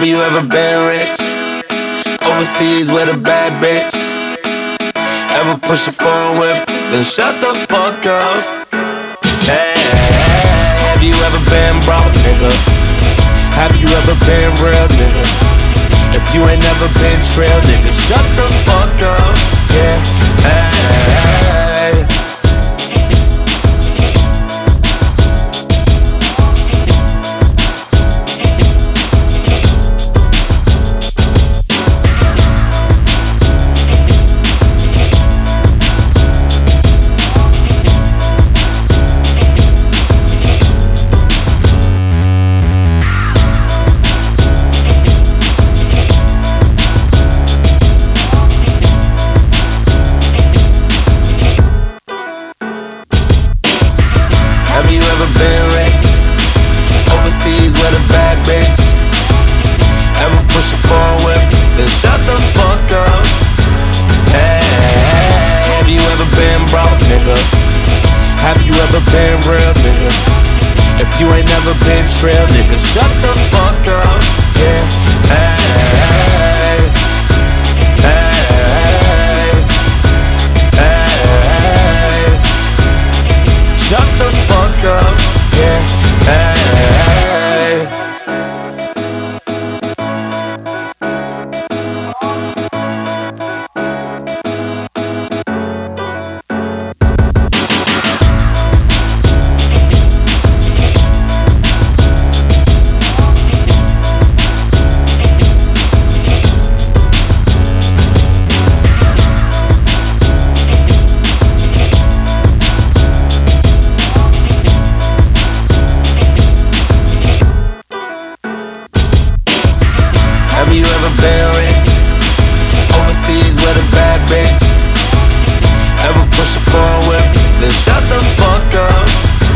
you ever been rich? Overseas with a bad bitch? Ever push a foreign whip? Then shut the fuck up. Hey, have you ever been broke, nigga? Have you ever been real, nigga? If you ain't never been trail, nigga, shut the fuck up. Yeah, hey. Have you ever been rich? Overseas with a bad bitch? Ever push a foreign whip? Then shut the fuck up. Hey, have you ever been broke, nigga? Have you ever been real, nigga? If you ain't never been trail, nigga, shut the fuck up. Yeah, hey, hey, hey. Shut the fuck up, yeah, hey. Have you ever been rich? Overseas with a bad bitch? Ever push a foreign whip? Then shut the fuck up.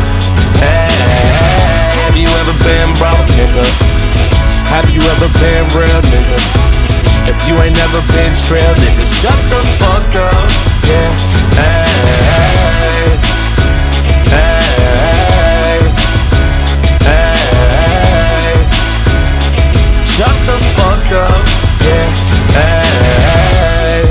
Hey, have you ever been broke, nigga? Have you ever been real, nigga? If you ain't never been trail, nigga, shut the fuck up. Yeah, hey, hey, hey. Shut the fuck up, yeah, hey.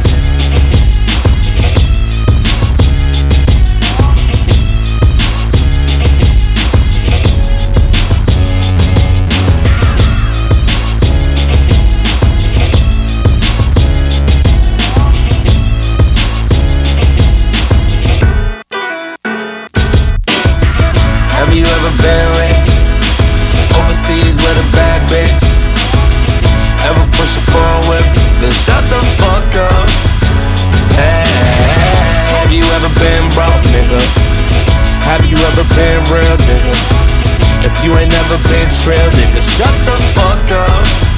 Have you ever been rich? Overseas with a bad bitch? Ever push a foreign whip? Then shut the fuck up. Hey, have you ever been broke, nigga? Have you ever been real, nigga? If you ain't never been trail, nigga, shut the fuck up.